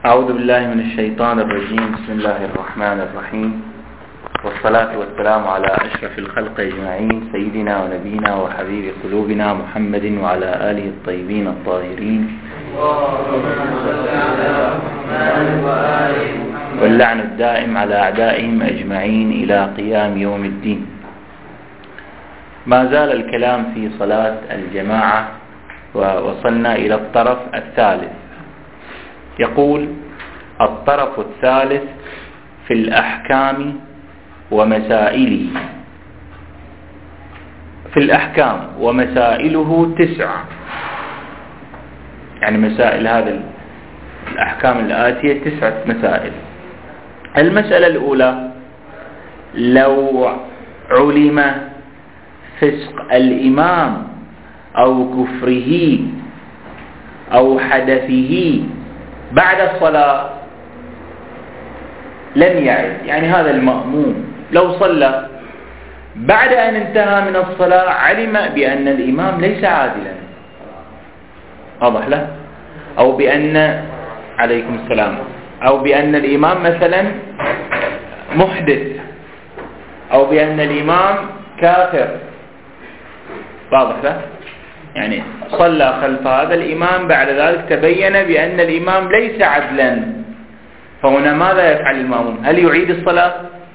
أعوذ بالله من الشيطان الرجيم. بسم الله الرحمن الرحيم، والصلاة والسلام على أشرف الخلق أجمعين، سيدنا ونبينا وحبيب قلوبنا محمد وعلى آله الطيبين الطاهرين، واللعن الدائم على أعدائهم أجمعين إلى قيام يوم الدين. ما زال الكلام في صلاة الجماعة، ووصلنا إلى الطرف الثالث. يقول: الطرف الثالث في الأحكام ومسائله. في الأحكام ومسائله 9، يعني مسائل هذا الأحكام الآتية 9 مسائل. المسألة الأولى: لو علم فسق الإمام أو كفره أو حدثه بعد الصلاة لم يعد. يعني هذا المأموم لو صلى بعد أن انتهى من الصلاة علم بأن الإمام ليس عادلا، واضح له، أو بأن عليكم السلام، أو بأن الإمام مثلا محدث، أو بأن الإمام كافر، واضح له، يعني صلى خلف هذا الإمام، بعد ذلك تبين بأن الإمام ليس عدلا، فهنا ماذا يفعل المأموم؟ هل يعيد الصلاة؟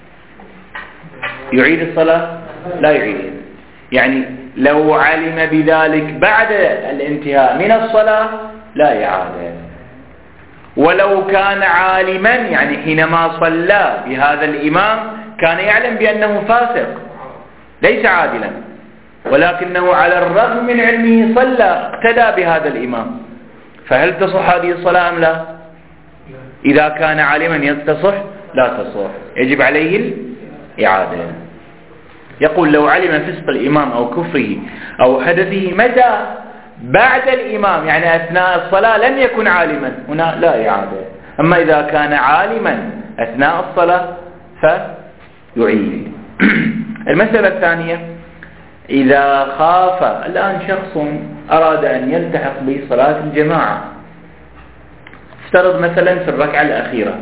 يعيد الصلاة؟ لا يعيد. يعني لو علم بذلك بعد الانتهاء من الصلاة لا يعاد. ولو كان عالما، يعني حينما صلى بهذا الإمام كان يعلم بأنه فاسق ليس عادلا، ولكنه على الرغم من علمه صلى اقتدى بهذا الإمام، فهل تصح هذه الصلاة أم لا؟ إذا كان عالما تصح؟ لا تصح، يجب عليه الإعادة. يقول: لو علم فسق الإمام أو كفره أو حدثه متى؟ بعد الإمام، يعني أثناء الصلاة لم يكن عالما، هنا لا إعادة. أما إذا كان عالما أثناء الصلاة فيعيد. المسألة الثانية: إذا خاف، الآن شخص أراد أن يلتحق بصلاة الجماعة، افترض مثلا في الركعة الأخيرة،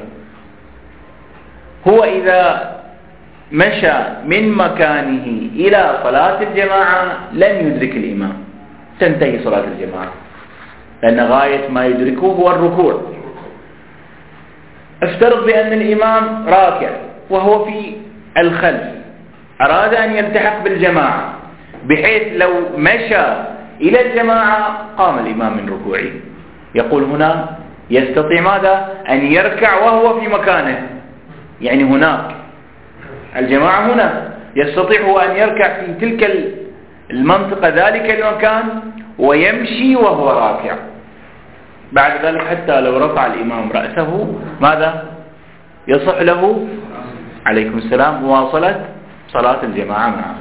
هو إذا مشى من مكانه إلى صلاة الجماعة لن يدرك الإمام، تنتهي صلاة الجماعة، لأن غاية ما يدركه هو الركوع. افترض بأن الإمام راكع وهو في الخلف، أراد أن يلتحق بالجماعة، بحيث لو مشى إلى الجماعة قام الإمام من ركوعه. يقول هنا يستطيع ماذا؟ أن يركع وهو في مكانه، يعني هناك الجماعة هنا، يستطيع هو أن يركع في تلك المنطقة ذلك المكان ويمشي وهو راكع. بعد ذلك حتى لو رفع الإمام رأسه ماذا؟ يصح له عليكم السلام مواصلة صلاة الجماعة معه.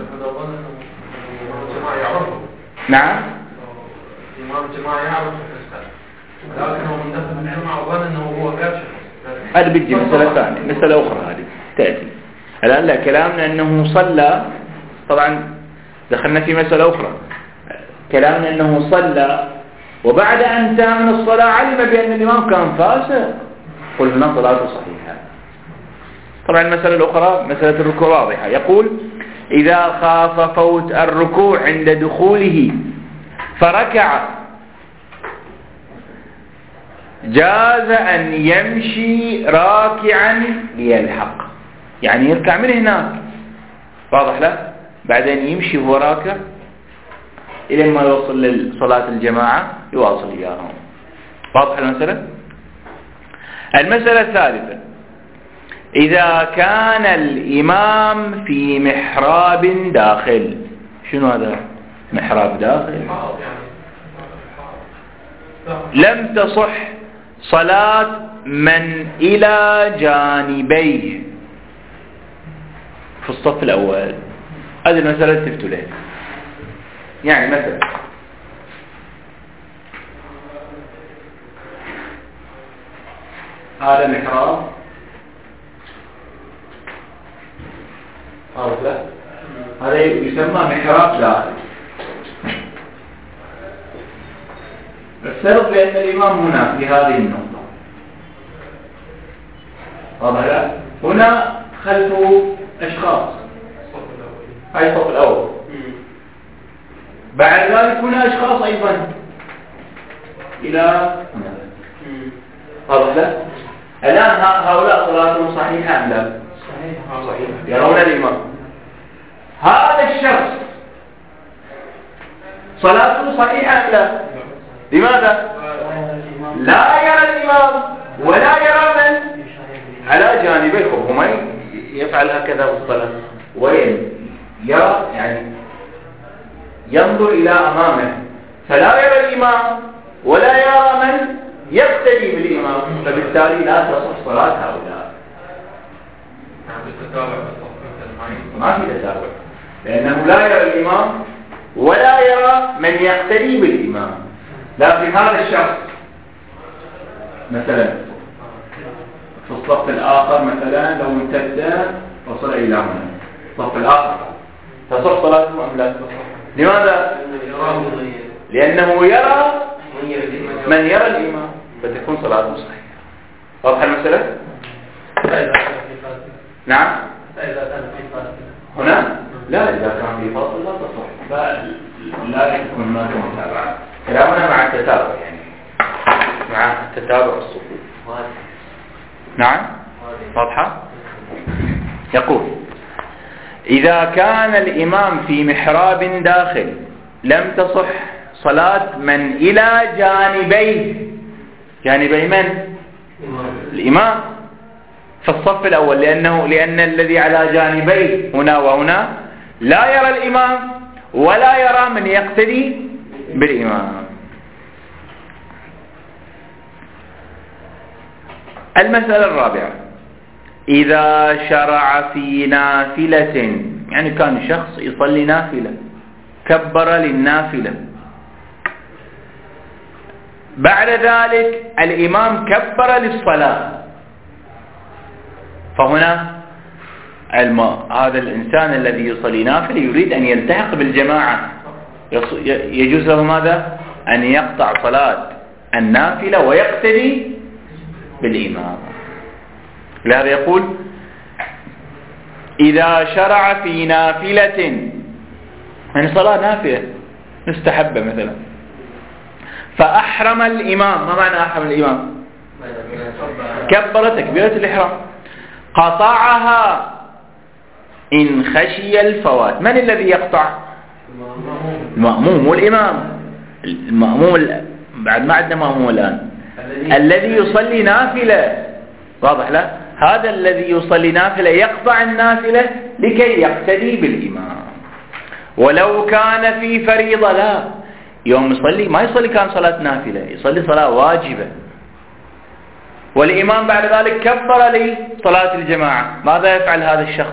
نعم، إمام الجماعة يعرف لكنه من دخل الجماعة وظن أنه هو كافر. هذا بيجي مسألة ثانية، مسألة أخرى هذه تأتي. الآن لا، كلامنا أنه صلى، طبعا دخلنا في مسألة أخرى. كلامنا أنه صلى وبعد أن انتهى من الصلاة علم بأن الإمام كان فاسق، قلنا صلاته صحيحة. طبعا المسألة الأخرى مسألة الركوع واضحة. يقول: إذا خاف فوت الركوع عند دخوله فركع جاز أن يمشي راكعا ليلحق، يعني يركع من هناك، واضح له، بعدين يمشي وهو راكع إلى ما يوصل لصلاة الجماعة يواصل إياهم. واضح المسألة؟ المسألة الثالثة: إذا كان الإمام في محراب داخل. شنو هذا محراب داخل؟ لم تصح صلاة من إلى جانبيه في الصف الأول. هذه المسألة تفتوا له. يعني مثلا هذا محراب، هذا يسمى محراب داخل. افترض بأن الإمام هنا في هذه النقطة، واضح لا؟ هنا خلفه أشخاص، هاي الصف الأول. بعد ذلك هنا أشخاص أيضا إلى هنا. واضح لا؟ الآن هؤلاء صلاتهم صحيحة أم لا؟ صحيح. يرون الإمام. هذا الشخص صلاته صحيحة أم لا؟ لماذا؟ لا يرى الإمام ولا يرى من على جانبيه. هو يفعل هكذا في الصلاة، وين يرى يعني ينظر إلى أمامه، فلا يرى الإمام ولا يرى من يقتدي بالإمام، فبالتالي لا تصح صلاة هؤلاء. ما في تتابع، لأنه لا يرى الإمام ولا يرى من يقتدي بالإمام. لكن هذا الشخص مثلا في الصف الآخر مثلا لو امتد وصل إلى هنا الصف الآخر، تصح صلاته أم لا؟ لماذا؟ لأنه يرى من يرى الإمام، فتكون صلاته صحيحة. واضح المسألة؟ نعم. هنا لا، إذا كان في فاصل لا تصح، لا يكون هناك متابعة. كلامنا مع التتابع، يعني مع التتابع الصفوف. نعم واضحة. يقول إذا كان الإمام في محراب داخل لم تصح صلاة من إلى جانبيه. جانبي من؟ الإمام في الصف الأول، لأن الذي على جانبيه هنا وهنا لا يرى الإمام ولا يرى من يقتدي بالإمام. المسألة الرابعة: إذا شرع في نافلة، يعني كان شخص يصلي نافلة، كبر للنافلة، بعد ذلك الإمام كبر للصلاة، فهنا هذا الإنسان الذي يصلي نافلة يريد أن يلتحق بالجماعة، يجوز له ماذا؟ أن يقطع صلاة النافلة ويقتدي بالإمام. لهذا يقول إذا شرع في نافلة، يعني صلاة نافلة مستحبة مثلا، فأحرم الإمام. ما معنى أحرم الإمام؟ كبر تكبيرة الإحرام، قطعها إن خشي الفوات. من الذي يقطع؟ المأموم والإمام. المأموم بعد ما عندنا مأموم الآن، الذي يصلي نافلة. واضح لا؟ هذا الذي يصلي نافلة يقطع النافلة لكي يقتدي بالإمام. ولو كان في فريضة لا، يوم يصلي ما يصلي كان صلاة نافلة، يصلي صلاة واجبة، والإمام بعد ذلك كبر لصلاة الجماعة، ماذا يفعل هذا الشخص؟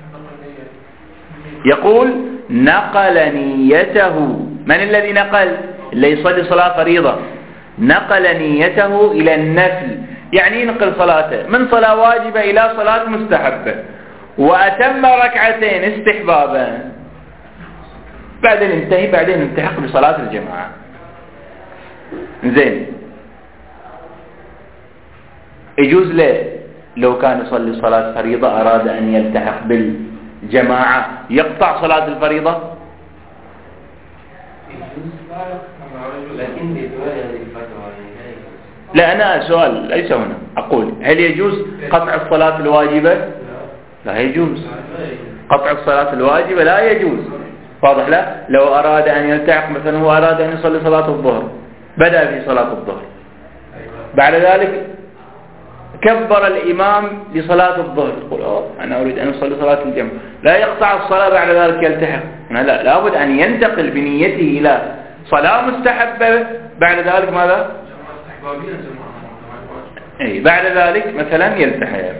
يقول نقل نيته. من الذي نقل؟ اللي يصلي صلاة فريضة نقل نيته إلى النفل، يعني ينقل صلاته من صلاة واجبة إلى صلاة مستحبة، وأتم ركعتين استحبابا، بعدين انتهي، بعدين التحق بصلاة الجماعة. زين، يجوز له لو كان يصلي صلاة فريضة أراد أن يلتحق بالجماعة يقطع صلاة الفريضة؟ لا، أنا سؤال ليس هنا، أقول هل يجوز قطع الصلاة الواجبة؟ لا يجوز قطع الصلاة الواجبة، لا يجوز. واضح لا؟ لو أراد أن يلتحق مثلا، هو أراد أن يصلي صلاة الظهر، بدأ في صلاة الظهر، بعد ذلك كبر الإمام لصلاة الظهر، يقول أنا أريد أن أصلي صلاة الجمع، لا يقطع الصلاة بعد ذلك يلتحق. لا، لابد أن ينتقل بنيته إلى صلاة مستحبة، بعد ذلك ماذا؟ بعد ذلك مثلا يلتحق.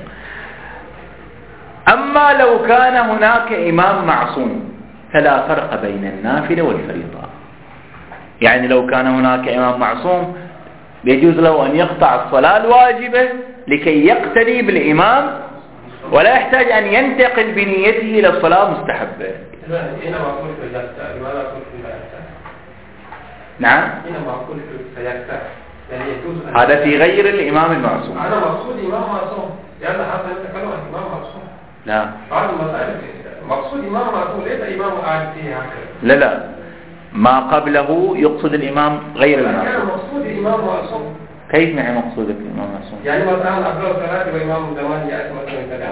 أما لو كان هناك إمام معصوم فلا فرق بين النافلة والفريضة، يعني لو كان هناك إمام معصوم يجوز له أن يقطع الصلاة الواجبة لكي يقتدي بالإمام، ولا يحتاج أن ينتقل بنيته إلى الصلاة المستحبة. نعم، هذا في غير الإمام المعصوم. أنا مقصود إمام معصوم، يلا حتى يتكلم عن إمام معصوم. لا. بعض المسائل مقصود إمام معصوم ليس إمام قاعد فيه هكذا. لا ما قبله يقصد الإمام غير المعصوم. كان مقصود إمام معصوم. كيف معنى مقصودك الإمام معصوم؟ يعني مثلا أفضل صلاة وإمام زمان يأتي مثلا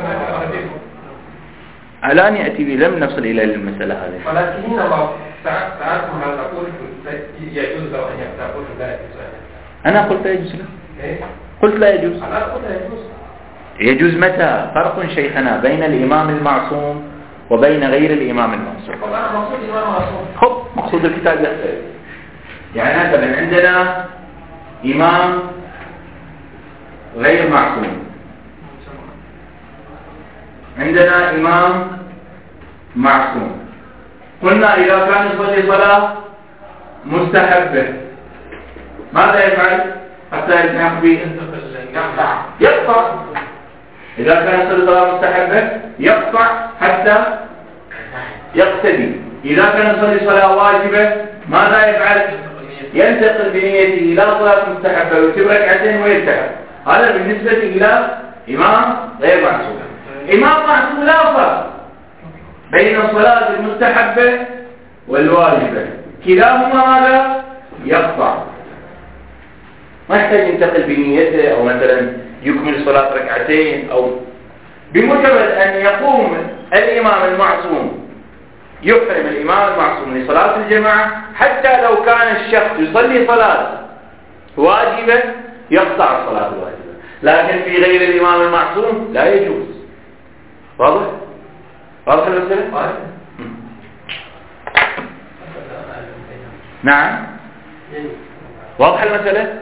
الآن يأتي به، لم نصل إلى المسألة هذه. ولكن هنا ساعات ما تقول يجوز له أن يقول لا يجوز. أنا قلت لا يجوز له. إيه؟ قلت لا يجوز. أنا قلت لا يجوز. يجوز متى؟ فرق شيخنا بين الإمام المعصوم وبين غير الإمام المعصوم. أنا مقصود إمام معصوم. خب مقصود الكتاب يختلف. يعني مثلا عندنا إمام غير معصوم، عندنا إمام معصوم. قلنا إذا كان يصلي صلاة مستحبة ماذا يفعل حتى يقضي؟ يقطع. إذا كان يصلي صلاة مستحبة يقطع حتى يقتدي. إذا كان يصلي صلاة واجبة ماذا يفعل؟ ينتقل بنيته إلى صلاة مستحبة ويتم ركعتين ويرتاح. هذا بالنسبة إلى إمام غير معصوم. إمام معصوم لا فرق بين الصلاة المستحبة والواجبة، كلاهما ماذا؟ يقطع. ما يحتاج ينتقل بنيته أو مثلا يكمل صلاة ركعتين، أو بمجرد أن يقوم الإمام المعصوم يحرم الإمام المعصوم لصلاة الجماعة، حتى لو كان الشخص يصلي صلاة واجبة يقطع الصلاة الواجبة، لكن في غير الإمام المعصوم لا يجوز. واضح؟ واضح المسألة؟ نعم واضح المسألة؟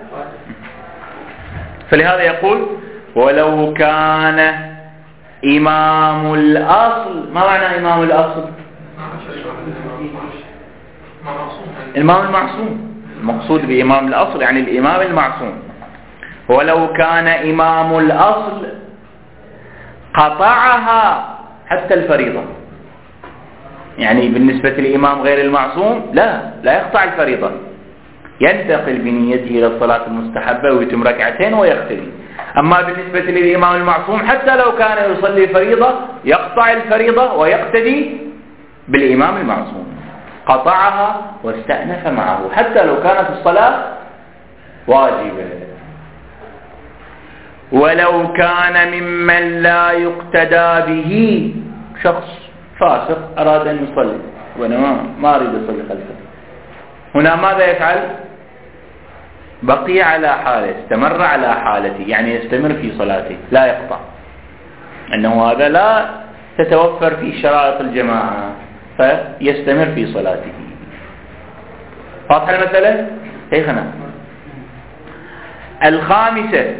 فلهذا يقول ولو كان إمام الأصل. ما معنى إمام الأصل؟ الإمام المعصوم. المقصود بإمام الأصل يعني الإمام المعصوم. ولو كان إمام الأصل قطعها حتى الفريضة، يعني بالنسبة للإمام غير المعصوم لا يقطع الفريضة، ينتقل بنيته إلى الصلاة المستحبة ويتم ركعتين ويقتدي. أما بالنسبة للإمام المعصوم حتى لو كان يصلي فريضة يقطع الفريضة ويقتدي بالإمام المعصوم. قطعها واستأنف معه حتى لو كانت الصلاة واجبة. ولو كان ممن لا يقتدى به، شخص فاسق أراد أن يصلي وأنا ما أريد أصلي خلفه، هنا ماذا يفعل؟ بقي على حاله، استمر على حالته، يعني يستمر في صلاته لا يقطع، أنه هذا لا تتوفر فيه شرائط الجماعة فيستمر في صلاته. واضح المسألة؟ شيخنا الخامسة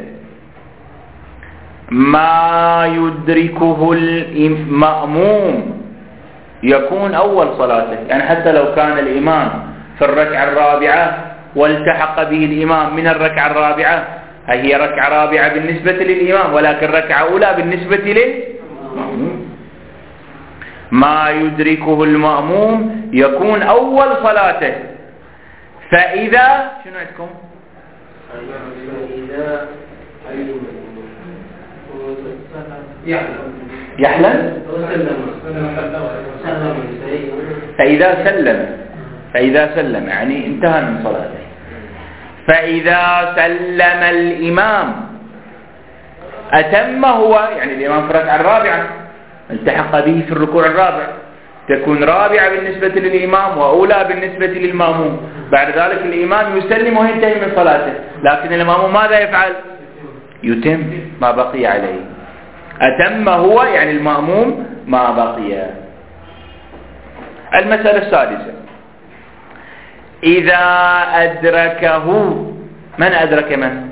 ما يدركه المأموم يكون أول صلاته، يعني حتى لو كان الإمام في الركعة الرابعة والتحق به الإمام من الركعة الرابعة، هي ركعة رابعة بالنسبة للإمام ولكن ركعة أولى بالنسبة للمأموم. ما يدركه المأموم يكون أول صلاته. فإذا شنو عندكم؟ يحلم فإذا سلم يعني انتهى من صلاته. فإذا سلم الإمام أتم هو، يعني الإمام في الركعة الرابعة التحق به في الركوع الرابع، تكون رابعة بالنسبة للإمام وأولى بالنسبة للمأموم. بعد ذلك الإمام يسلم وينتهي من صلاته، لكن المأموم ماذا يفعل؟ يتم ما بقي عليه. أتم هو يعني المأموم ما بقي. المسألة السادسة إذا أدركه، من أدرك من؟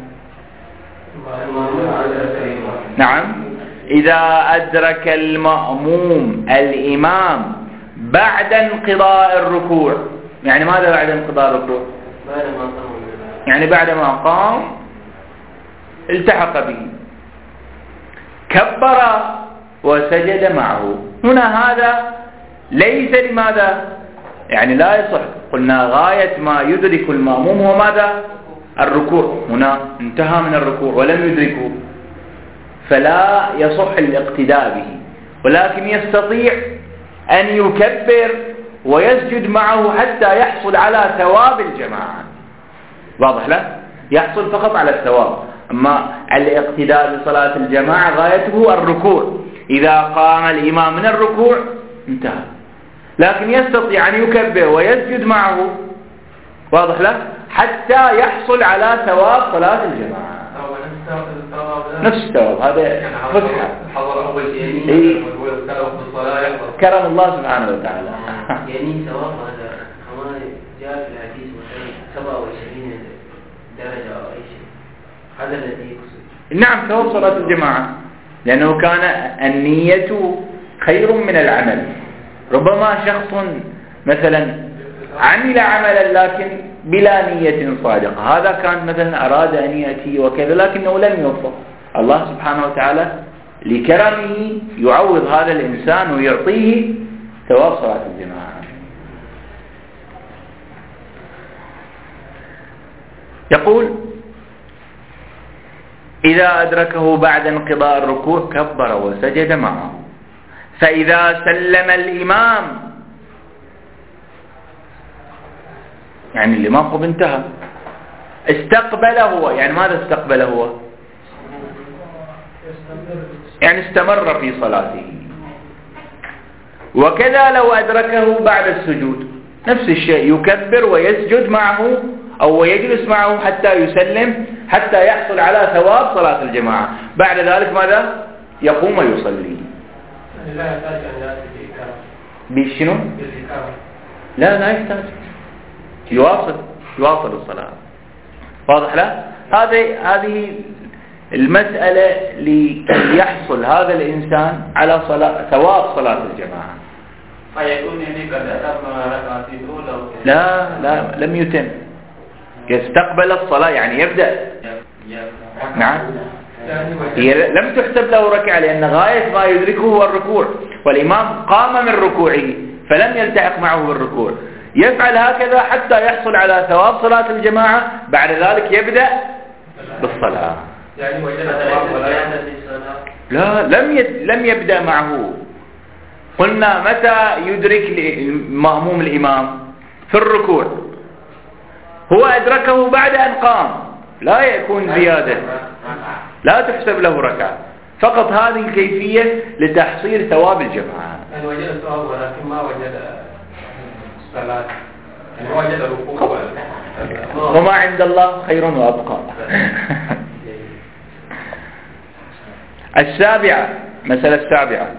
نعم، إذا أدرك المأموم الإمام بعد انقضاء الركوع، يعني ماذا بعد انقضاء الركوع؟ يعني بعد ما قام التحق به كبر وسجد معه. هنا هذا ليس لماذا؟ يعني لا يصح. قلنا غاية ما يدرك المأموم هو ماذا؟ الركوع. هنا انتهى من الركوع ولم يدركه، فلا يصح الاقتداء به، ولكن يستطيع أن يكبر ويسجد معه حتى يحصل على ثواب الجماعة. واضح له؟ يحصل فقط على الثواب. أما الاقتداء بصلاة الجماعة غايته الركوع، إذا قام الإمام من الركوع انتهى، لكن يستطيع أن يكبر ويسجد معه، واضح له، حتى يحصل على ثواب صلاة الجماعة. نفس الثواب هذا فتحة كرم الله سبحانه وتعالى. يعني ثواب هذا كما جاء في الحديث مثلا 27 درجة أو أي شيء، هذا الذي يقصد. نعم، ثواب صلاة الجماعة، لأنه كان النية خير من العمل. ربما شخص مثلا عمل عملا لكن بلا نية صادقة، هذا كان مثلا أراد أن يأتي وكذا لكنه لم يوفق، الله سبحانه وتعالى لكرمه يعوض هذا الإنسان ويعطيه ثواب صلاة الجماعة. يقول إذا أدركه بعد انقضاء الركوع كبر وسجد معه، فإذا سلم الإمام، يعني الإمام قد انتهى، استقبل هو، يعني ماذا استقبل هو؟ يعني استمر في صلاته. وكذا لو أدركه بعد السجود نفس الشيء، يكبر ويسجد معه أو يجلس معه حتى يسلم، حتى يحصل على ثواب صلاة الجماعة. بعد ذلك ماذا؟ يقوم ويصلي. لا يحتاج أن يأتي بإكرام. بشنو؟ بالإكرام. لا يحتاج، يواصل الصلاة. واضح له؟ هذه المسألة ليحصل هذا الإنسان على ثواب صلاة الجماعة. فيكون يعني قد أتم ركعتين الأولى. لا لم يتم، يستقبل الصلاة يعني يبدأ. نعم، هي لم تحسب له ركعة، لأن غاية ما يدركه هو الركوع، والإمام قام من ركوعه فلم يلتحق معه بالركوع. يفعل هكذا حتى يحصل على ثواب صلاة الجماعة، بعد ذلك يبدأ بالصلاة. يعني وجد ثواب ولا لم يبدأ معه. قلنا متى يدرك مأموم الإمام؟ في الركوع. هو أدركه بعد أن قام، لا يكون زيادة، لا تحسب له ركعة، فقط هذه الكيفية لتحصيل ثواب الجماعة. يعني وجد الثواب ولكن ما وجد الصلاة، يعني وجد الركوع. وما عند الله خير وأبقى. مسألة السابعة،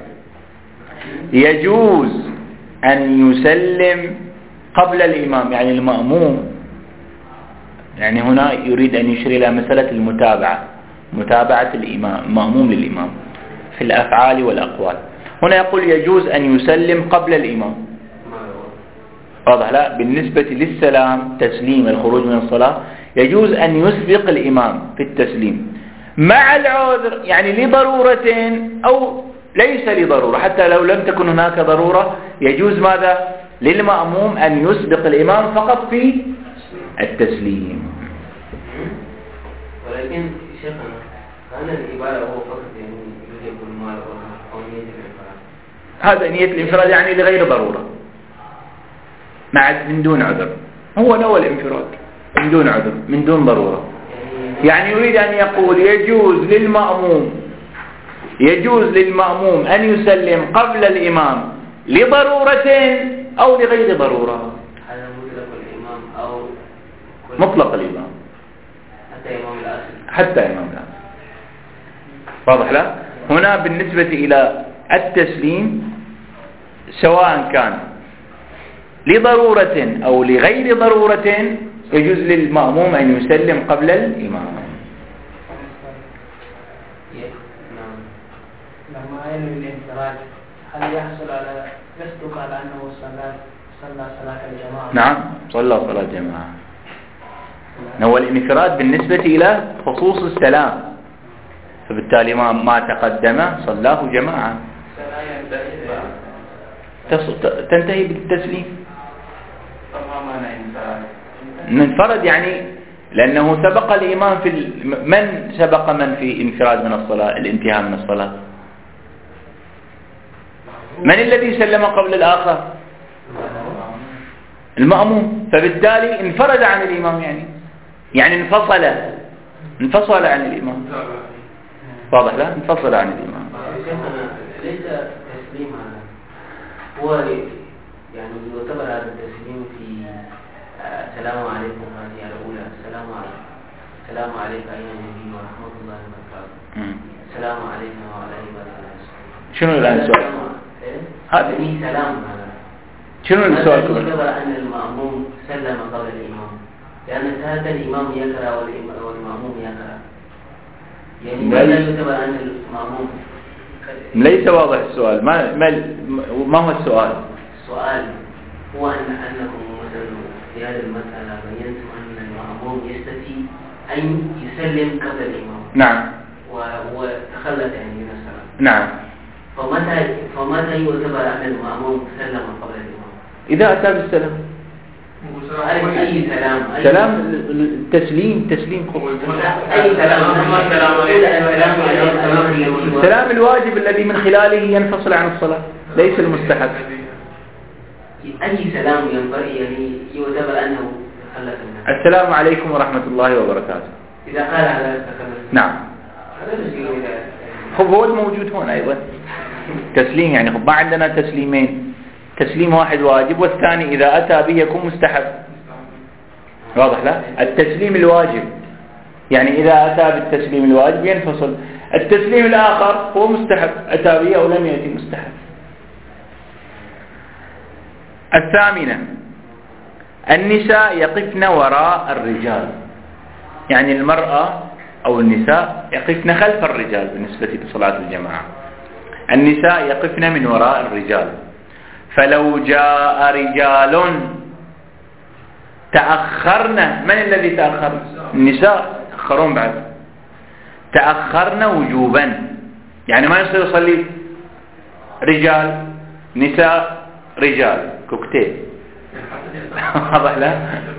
يجوز أن يسلم قبل الإمام، يعني المأموم، يعني هنا يريد أن يشير إلى مسألة متابعة الإمام، المأموم للإمام في الأفعال والأقوال. هنا يقول يجوز أن يسلم قبل الإمام. واضح؟ لا، بالنسبة للسلام تسليم الخروج من الصلاة يجوز أن يسبق الإمام في التسليم مع العذر، يعني لضرورة أو ليس لضرورة، حتى لو لم تكن هناك ضرورة يجوز ماذا؟ للمأموم أن يسبق الإمام فقط في التسليم. ولكن شيخنا كان العبارة هو فقط يعني يجب المال أو نية الانفراد. هذا نية الانفراد يعني لغير ضرورة، من دون عذر، هو نوى الانفراد من دون عذر من دون ضرورة. يعني يريد أن يقول يجوز للمأموم أن يسلم قبل الإمام لضرورة أو لغير ضرورة. هذا مطلق الإمام أو مطلق الإمام حتى إمام الأصل. واضح له؟ هنا بالنسبة إلى التسليم سواء كان لضرورة أو لغير ضرورة يجوز للمأموم أن يسلم قبل الإمام. لما ينوي الانفراد هل يحصل على يصدق على أنه صلى صلاة الجماعة؟ نعم، صلى صلاة الجماعة. هو الانفراد بالنسبة إلى خصوص السلام، فبالتالي ما تقدم صلاه جماعة، تنتهي بالتسليم. انفرد يعني لأنه سبق الإمام من سبق من في انفراد من الصلاة، الانتهاء من الصلاة؟ من الذي سلم قبل الآخر؟ المأموم. فبالتالي انفرد عن الإمام، يعني انفصل عن الإمام. واضح؟ لا انفصل عن الإمام. ليس تسليم هذا، هو يعني يعتبر هذا التسليم في السلام عليكم هذه الأولى، السلام عليك أيها النبي ورحمة الله وبركاته، السلام عليكم وعلى عباد الله. شنو الآن السؤال؟ هذا سلام هذا. شنو السؤال؟ يعتبر أن المأموم سلم قبل الإمام، لأن هذا الإمام يقرأ والمأموم يقرأ، يعني ماذا يعتبر أن المأموم؟ ليس واضح السؤال. ما هو السؤال؟ السؤال هو أنكم مثلا في هذه المسألة بينتم أن المأموم يستطيع أن يسلم قبل الإمام. نعم. وهو تخلت من الصلاة. نعم. فمتى يعتبر أن المأموم سلم قبل الإمام؟ إذا أتى بالسلام. أي سلام؟ سلام تسليم. أي سلام؟ السلام الواجب الذي من خلاله ينفصل عن الصلاة، ليس المستحب. أي سلام يعني يعتبر أنه تخلت منه؟ السلام عليكم ورحمة الله وبركاته. إذا قال هذا تخلت. نعم. هو الموجود هنا أيضا تسليم، يعني ما عندنا تسليمين، تسليم واحد واجب والثاني إذا أتى به يكون مستحب. واضح؟ لا التسليم الواجب يعني إذا أتى بالتسليم الواجب ينفصل، التسليم الآخر هو مستحب، أتى به أو لم يأتي مستحب. الثامنة النساء يقفن وراء الرجال، يعني المرأة أو النساء يقفن خلف الرجال بالنسبة لصلاة الجماعة. النساء يقفن من وراء الرجال، فلو جاء رجال تأخرن. من الذي تأخر؟ النساء تأخرون بعد، تأخرن وجوبا، يعني ما يصير يصلي رجال نساء رجال كوكتيل. واضح؟ لا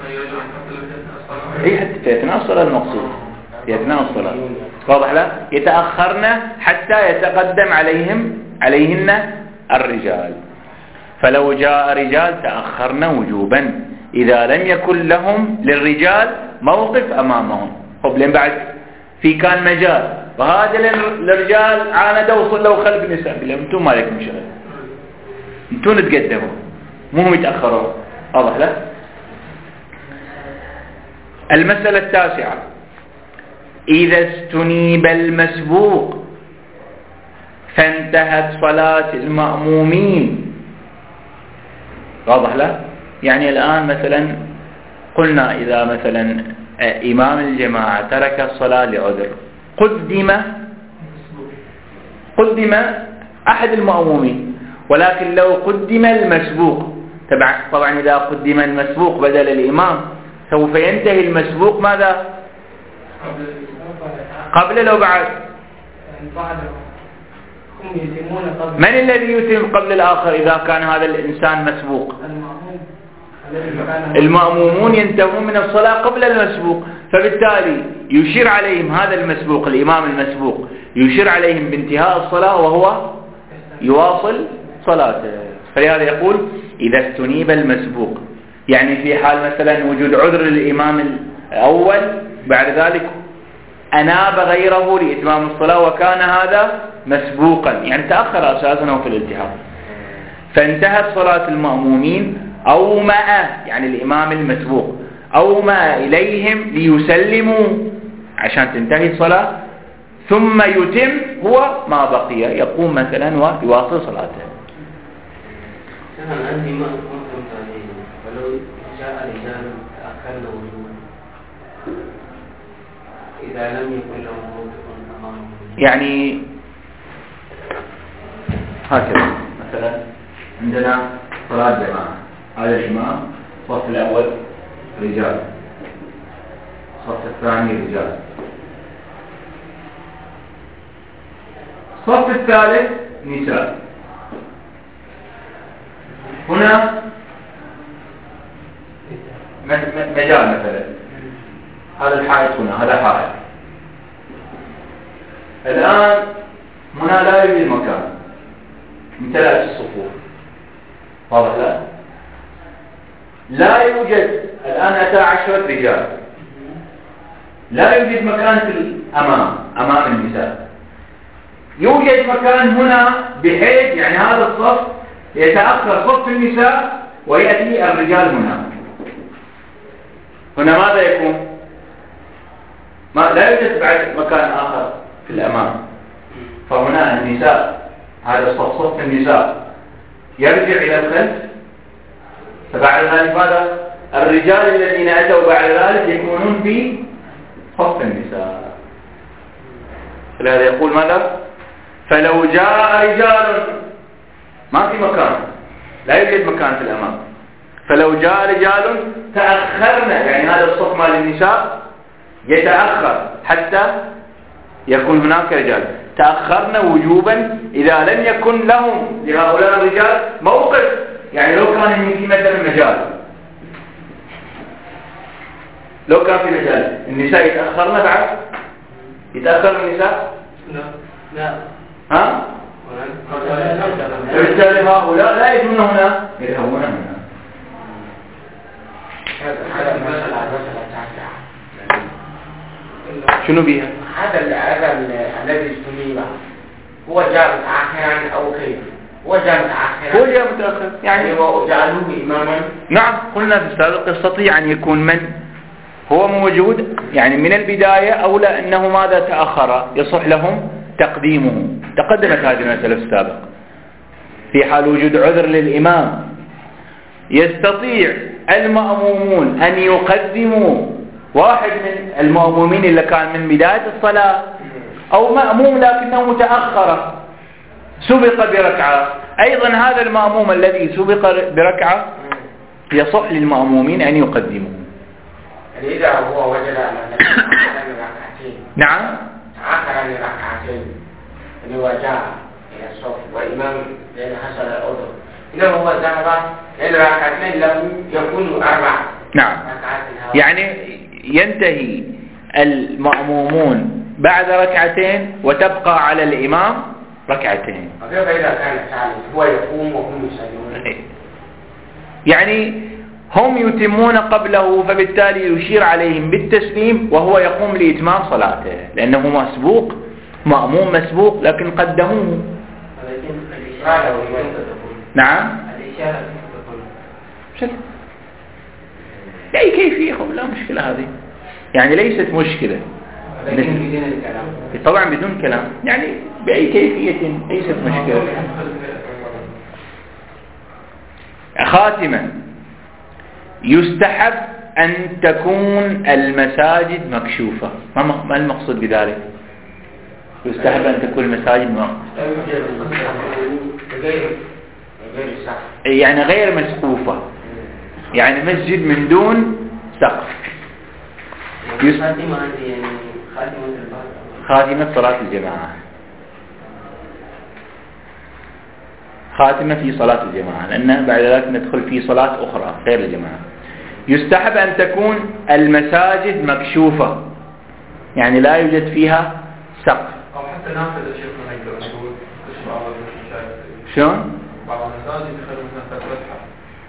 هي حتى في أثناء الصلاة المقصود، في أثناء الصلاة. واضح؟ لا يتأخرن حتى يتقدم عليهن الرجال. فلو جاء رجال تأخرن وجوبا إذا لم يكن لهم للرجال موقف أمامهم. لين بعد في كان مجال وهذا للرجال عاندوا وصلوا خلف النساء، بلهم انتم ما لكم شغل، انتم تقدموا مو هم يتأخروا. واضح؟ لا المسألة التاسعة إذا استنيب المسبوق فانتهت صلاة المأمومين. واضح؟ لا يعني الآن مثلا قلنا إذا مثلا إمام الجماعة ترك الصلاة لعذر، قدم أحد المأمومين، ولكن لو قدم المسبوق، طبعا إذا قدم المسبوق بدل الإمام سوف ينتهي المسبوق ماذا؟ قبل لو بعد؟ من الذي يتم قبل الآخر إذا كان هذا الإنسان مسبوق؟ المأمومون ينتهون من الصلاة قبل المسبوق، فبالتالي يشير عليهم هذا المسبوق، الإمام المسبوق يشير عليهم بانتهاء الصلاة وهو يواصل صلاته. فلهذا يقول إذا استنيب المسبوق، يعني في حال مثلا وجود عذر للإمام الأول بعد ذلك أناب غيره لإتمام الصلاة وكان هذا مسبوقا، يعني تأخر أساسا في الالتحاق، فانتهت صلاة المأمومين أومأ، يعني الإمام المسبوق أومأ إليهم ليسلموا عشان تنتهي الصلاة، ثم يتم هو ما بقي، يقوم مثلا ويواصل صلاته. عندي ما فهمت عليه، ولو جاء رجال تأخرنا وجوبا إذا لم يكن له موقف أمامه، يعني هكذا مثلا عندنا صلاة جماعة، هذا الإمام الصف الأول رجال، الصف الثاني رجال، الصف الثالث نساء. هنا مجال مثلا هذا الحائط هنا، هذا حائط. الآن هنا لا يوجد مكان، امتلأت الصفوف، واضح؟ لا يوجد الآن أتى 10 رجال، لا يوجد مكان في الأمام أمام النساء. يوجد مكان هنا بحيث يعني هذا الصف يتأخر صف النساء ويأتي الرجال هنا. هنا ماذا يكون؟ لا يوجد بعد مكان آخر في الأمام، فهنا النساء هذا صف النساء يرجع إلى الخلف، فبعد ذلك ماذا؟ الرجال الذين أتوا بعد ذلك يكونون في صف النساء. فلهذا يقول ماذا؟ فلو جاء رجال، ما في مكان، لا يوجد مكان في الأمام، فلو جاء رجال تأخرنا، يعني هذا الصف مال النساء يتأخر حتى يكون هناك رجال، تأخرنا وجوبا إذا لم يكن لهم لهؤلاء الرجال موقف. يعني لو كان في مثلا مجال، لو كان في مجال النساء يتأخرن بعد، يتأخر النساء؟ لا. ها؟ فبالتالي هؤلاء لا يجون هنا، يذهبون هنا. شنو بيها؟ هذا الذي استميل هو جاء متأخرا أو كيف؟ هو جاء متأخرا، هو جاء متأخر يعني وجعلوه إماما. نعم، قلنا في السابق يستطيع أن يكون من هو موجود يعني من البداية، أو لا أنه ماذا تأخر يصح لهم تقديمه. تقدمت هذه المسألة في السابق. في حال وجود عذر للإمام يستطيع المأمومون أن يقدموا واحد من المأمومين اللي كان من بداية الصلاة، أو مأموم لكنه متأخر سبق بركعة، أيضا هذا المأموم الذي سبق بركعة يصح للمأمومين أن يقدموا. يعني إذا هو وجد ركعتين، نعم، تأخر ركعتين، يعني هو جاء إلى الصف وإمام لأن حصل العذر، إنما هو ذهب إلى ركعتين لم يكونوا 4. نعم، يعني ينتهي المأمومون بعد ركعتين وتبقى على الإمام ركعتين. فكيف إذا كان ثالث هو يقوم وهم يصلون؟ يعني هم يتمون قبله، فبالتالي يشير عليهم بالتسليم وهو يقوم لإتمام صلاته، لأنه مسبوق، مأموم مسبوق لكن قدموه. نعم، الإشارة تكون أي كيفية، لا مشكلة هذه، يعني ليست مشكلة، لكن بدون الكلام. طبعا بدون كلام، يعني بأي كيفية ليست مشكلة. خاتمة: يستحب أن تكون المساجد مكشوفة. ما المقصود بذلك؟ يستحب أن تكون المساجد يعني غير مسقوفة، يعني مسجد من دون سقف. خاتمة صلاة الجماعة، خاتمة في صلاة الجماعة، لأن بعد ذلك ندخل في صلاة أخرى غير الجماعة. يستحب أن تكون المساجد مكشوفة، يعني لا يوجد فيها سقف. أو حتى نافذة شيخنا نقدر نقول بعض المشاهد. شلون؟ بعض المساجد يخلون مثلا فتحة.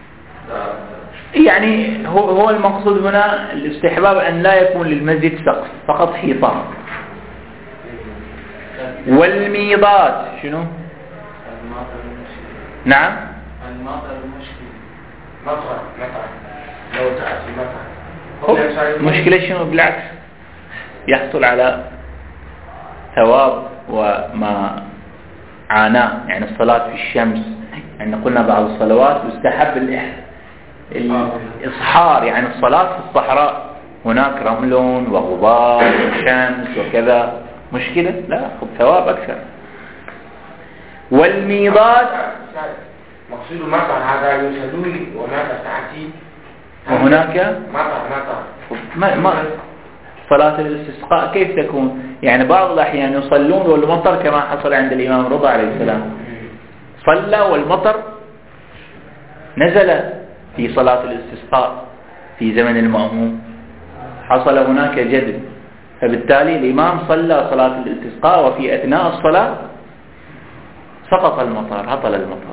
يعني هو المقصود هنا الاستحباب أن لا يكون للمسجد سقف، فقط حيطان. والميضات شنو؟ نعم، المطر المشكلة. مطر لو تأتي مطر مشكلة شنو؟ بالعكس يحصل على ثواب وما عاناه، يعني الصلاة في الشمس، يعني قلنا بعض الصلوات يستحب الإصحار، يعني الصلاة في الصحراء، هناك رمل وغبار وشمس وكذا، مشكلة؟ لا، خذ ثواب أكثر. والميضات مقصود مطر هذا يسلون وماذا تأتي وهناك مطر. صلاة الاستسقاء كيف تكون؟ يعني بعض الأحيان يصلون والمطر، كما حصل عند الإمام رضا عليه السلام، صلى والمطر نزل في صلاة الاستسقاء في زمن المأموم، حصل هناك جدب، فبالتالي الإمام صلى صلاة الاستسقاء وفي أثناء الصلاة سقط المطر، هطل المطر.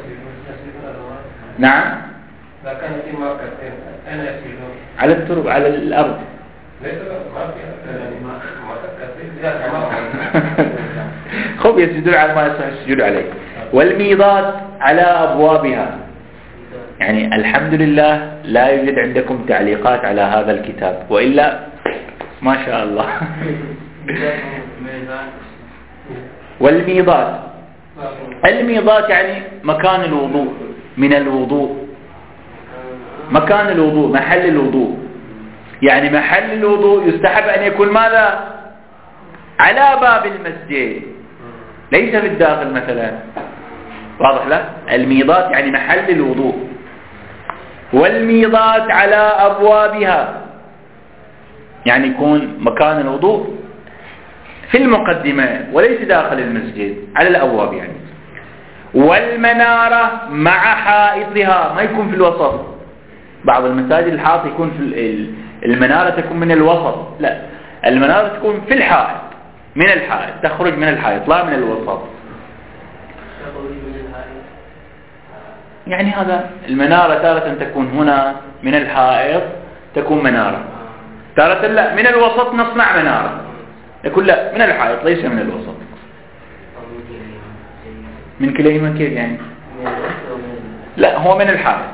نعم. كان في مكة أنا يسيرون على الترب، على الأرض. ليس ما في خب يسجدون على ما يصح السجود عليه. والميضات على أبوابها، يعني الحمد لله لا يوجد عندكم تعليقات على هذا الكتاب، وإلا ما شاء الله. والميضات، الميضات يعني مكان الوضوء، من الوضوء، مكان الوضوء، محل الوضوء. يعني محل الوضوء يستحب أن يكون ماذا؟ على باب المسجد، ليس في الداخل مثلا. واضح له؟ الميضات يعني محل الوضوء. والميضات على أبوابها، يعني يكون مكان الوضوء في المقدمة وليس داخل المسجد، على الأبواب يعني. والمنارة مع حائطها، ما يكون في الوسط. بعض المساجد الحائط يكون في المنارة تكون من الوسط، لا، المنارة تكون في الحائط، من الحائط، تخرج من الحائط لا من الوسط. يعني هذا المنارة تارة تكون هنا من الحائط تكون منارة، تارة لا من الوسط نصنع منارة، يقول لا من الحائط ليس من الوسط. من كليهما كيف يعني؟ لا هو من الحائط.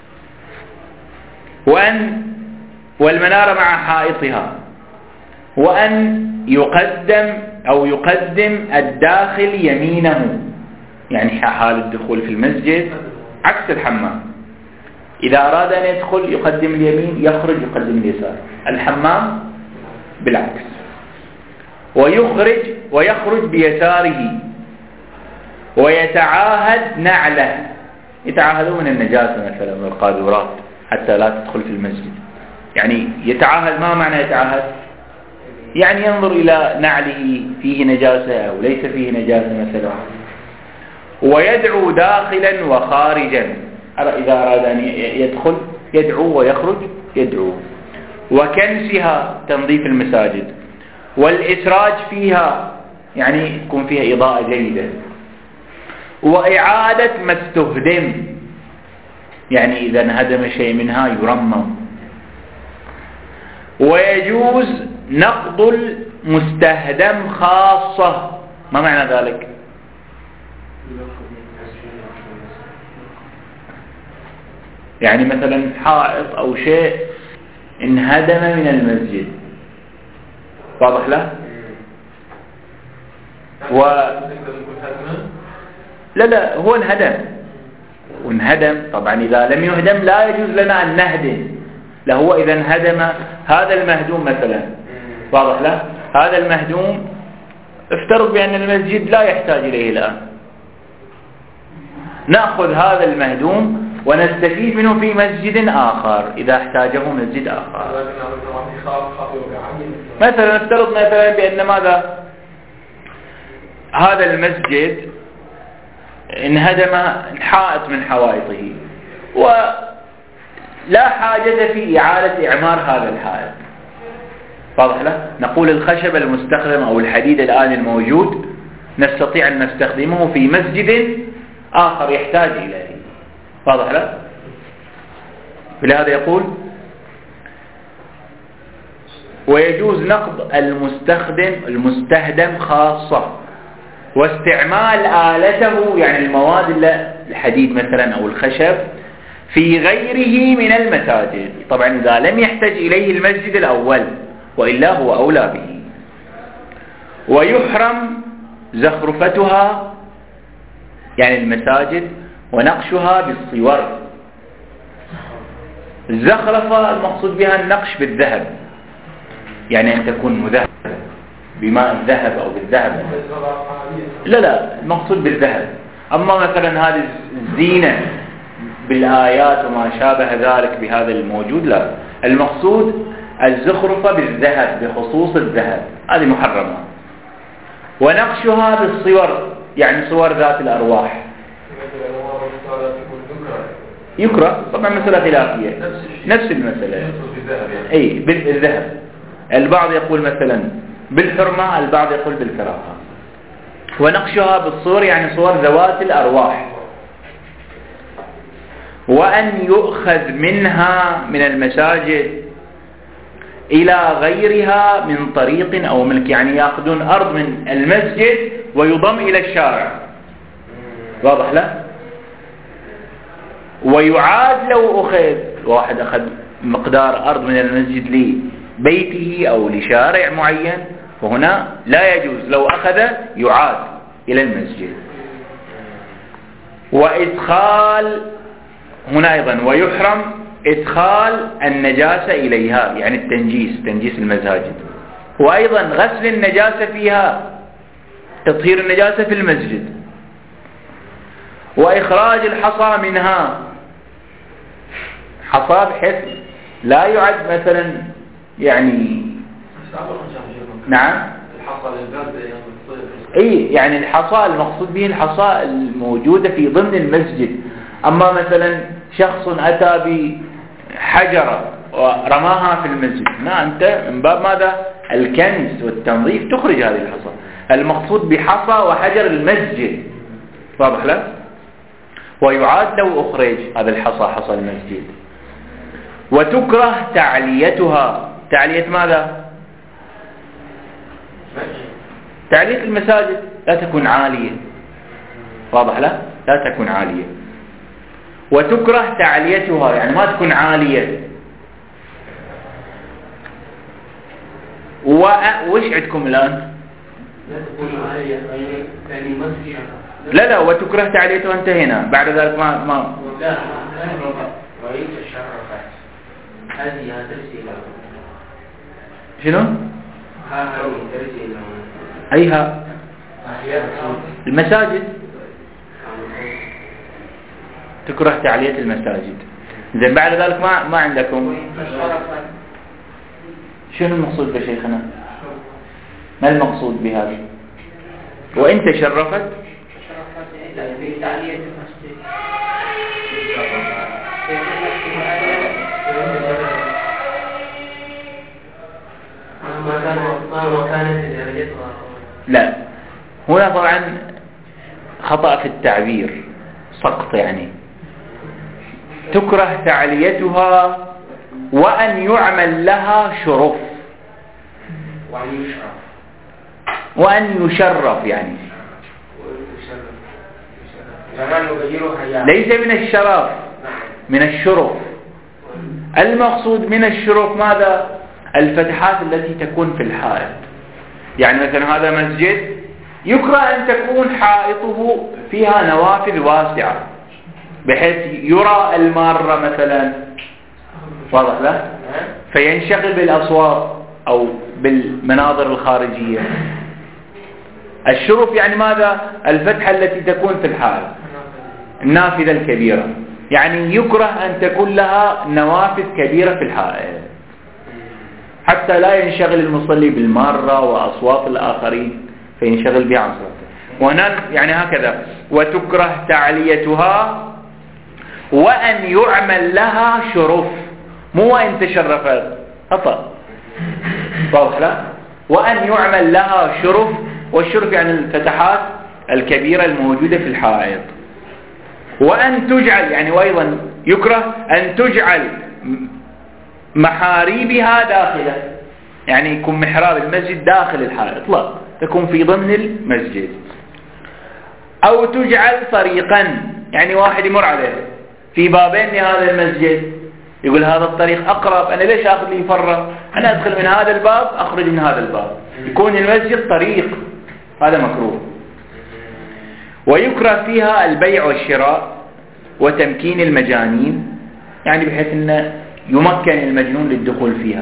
والمنارة مع حائطها. وأن يقدم الداخل يمينه، يعني حال الدخول في المسجد عكس الحمام. إذا أراد أن يدخل يقدم اليمين، يخرج يقدم اليسار. الحمام بالعكس. ويخرج بيساره. ويتعاهد نعله، يتعاهدون من النجاسة مثلا والقاذورات حتى لا تدخل في المسجد. يعني يتعاهد، ما معنى يتعاهد؟ يعني ينظر إلى نعله فيه نجاسة أو ليس فيه نجاسة مثلا. ويدعو داخلا وخارجا، إذا أراد أن يدخل يدعو ويخرج يدعو. وكنسها، تنظيف المساجد. والإسراج فيها، يعني يكون فيها إضاءة جيدة. وإعادة ما استهدم، يعني إذا انهدم شيء منها يرمم. ويجوز نقض المستهدم خاصة. ما معنى ذلك؟ يعني مثلا حائط أو شيء انهدم من المسجد، واضح له؟ لا هو انهدم طبعا. إذا لم يهدم لا يجوز لنا أن نهدم. لا هو إذا انهدم هذا المهدوم مثلا، واضح له؟ هذا المهدوم افترض بأن المسجد لا يحتاج إليه الآن، نأخذ هذا المهدوم ونستفيد منه في مسجد آخر إذا احتاجه مسجد آخر. مثلا افترض مثلا بأن ماذا؟ هذا المسجد انهدم حائط من حوائطه ولا حاجة في إعادة إعمار هذا الحائط، واضح له؟ نقول الخشب المستخدم أو الحديد الآن الموجود نستطيع أن نستخدمه في مسجد آخر يحتاج إليه، واضح له؟ ولهذا يقول ويجوز نقض المستهدم خاصة. واستعمال آلته، يعني المواد الحديد مثلا أو الخشب، في غيره من المساجد، طبعا إذا لم يحتاج إليه المسجد الأول وإلا هو أولى به. ويحرم زخرفتها، يعني المساجد، ونقشها بالصور. الزخرفة المقصود بها النقش بالذهب، يعني أن تكون مذهبة بماء الذهب أو بالذهب. لا المقصود بالذهب. أما مثلا هذه الزينة بالآيات وما شابه ذلك بهذا الموجود، لا، المقصود الزخرفة بالذهب بخصوص الذهب، هذه محرمة. ونقشها بالصور، يعني صور ذات الأرواح يكره، طبعا مسألة خلافية، نفس المسألة بالذهب يعني. اي بالذهب. البعض يقول مثلا بالحرمة، البعض يقول بالكراهة. ونقشها بالصور يعني صور ذوات الأرواح. وأن يؤخذ منها من المساجد إلى غيرها من طريق أو ملك، يعني يأخذون أرض من المسجد ويضم إلى الشارع، واضح له؟ ويعاد لو أخذ، واحد أخذ مقدار أرض من المسجد لبيته أو لشارع معين، فهنا لا يجوز، لو أخذ يعاد إلى المسجد. وإدخال هنا أيضا، ويحرم إدخال النجاسة إليها، يعني تنجيس المساجد، وأيضا غسل النجاسة فيها، تطهير النجاسة في المسجد، وإخراج الحصى منها، حصى بحيث لا يعد مثلا يعني نعم اي يعني الحصى المقصود به الحصى الموجودة في ضمن المسجد. اما مثلا شخص اتى بحجرة ورماها في المسجد، لا، انت من باب ماذا؟ الكنس والتنظيف تخرج هذه الحصى. المقصود بحصى وحجر المسجد، واضح له؟ ويعاد لو اخرج هذا الحصى، حصى المسجد. وتكره تعليتها، تعلية ماذا؟ تعلية المساجد لا تكون عالية، واضح له؟ لا تكون عالية. وتكره تعليتها يعني ما تكون عالية. وش عندكم الآن؟ لا تكون عالية يعني مسجد. لا وتكره تعليتها انتهينا، بعد ذلك ما لا وإن تشرفت هذه ترسي له. شنو؟ هذه ترسي له. أيها المساجد، تكره تعلية المساجد. إذن بعد ذلك ما عندكم. شنو المقصود بشيخنا؟ ما المقصود بهذا؟ وإن تشرفت تعلية المسجد ما كانت درجتها. لا، هنا طبعا خطأ في التعبير، سقط يعني. تكره تعليتها وأن يعمل لها شرف، وأن يشرف يعني ليس من الشرف، من الشرف. المقصود من الشرف ماذا؟ الفتحات التي تكون في الحائط. يعني مثلا هذا مسجد يكره أن تكون حائطه فيها نوافذ واسعة بحيث يرى المارة مثلا، واضح له؟ فينشغل بالأصوات أو بالمناظر الخارجية. الشرف يعني ماذا؟ الفتحة التي تكون في الحائط، النافذة الكبيرة، يعني يكره أن تكون لها نوافذ كبيرة في الحائط حتى لا ينشغل المصلي بالمارة وأصوات الآخرين فينشغل بها عن صلاته. وهنا يعني هكذا. وتكره تعليتها وأن يعمل لها شرف، مو وإن تشرفت، خطأ، واضح لا؟ وأن يعمل لها شرف، والشرف يعني الفتحات الكبيرة الموجودة في الحائط. وأن تجعل يعني، وأيضا يكره أن تجعل محاريبها داخلة، يعني يكون محراب المسجد داخل الحائط، لا، تكون في ضمن المسجد. أو تجعل طريقا، يعني واحد يمر عليه في بابين لهذا المسجد، يقول هذا الطريق أقرب، أنا ليش أخذ لي فرة؟ أنا أدخل من هذا الباب أخرج من هذا الباب، يكون المسجد طريق، هذا مكروه. ويكره فيها البيع والشراء وتمكين المجانين، يعني بحيث أن يمكن المجنون للدخول فيها.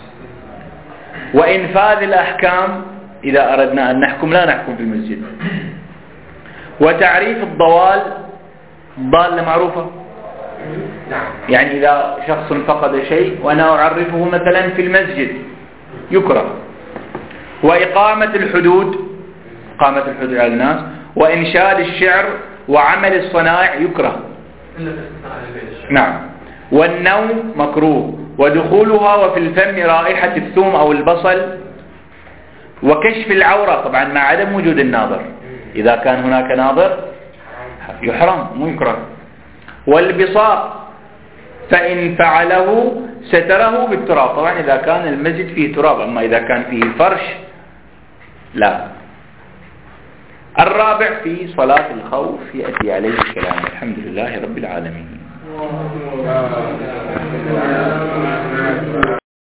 وإنفاذ الأحكام، إذا أردنا أن نحكم لا نحكم في المسجد. وتعريف الضوال، الضالة معروفة، يعني إذا شخص فقد شيء وأنا أعرفه مثلا في المسجد يكره. وإقامة الحدود، إقامة الحدود على الناس. وإنشاد الشعر وعمل الصنائع يكره، نعم. والنوم مكروه. ودخولها وفي الفم رائحة الثوم أو البصل، وكشف العورة طبعا مع عدم وجود الناظر، إذا كان هناك ناظر يحرم مو يكره، والبصاق فإن فعله ستره بالتراب، طبعا إذا كان المسجد فيه تراب، أما إذا كان فيه فرش لا. الرابع في صلاة الخوف يأتي عليه الكلام. الحمد لله رب العالمين.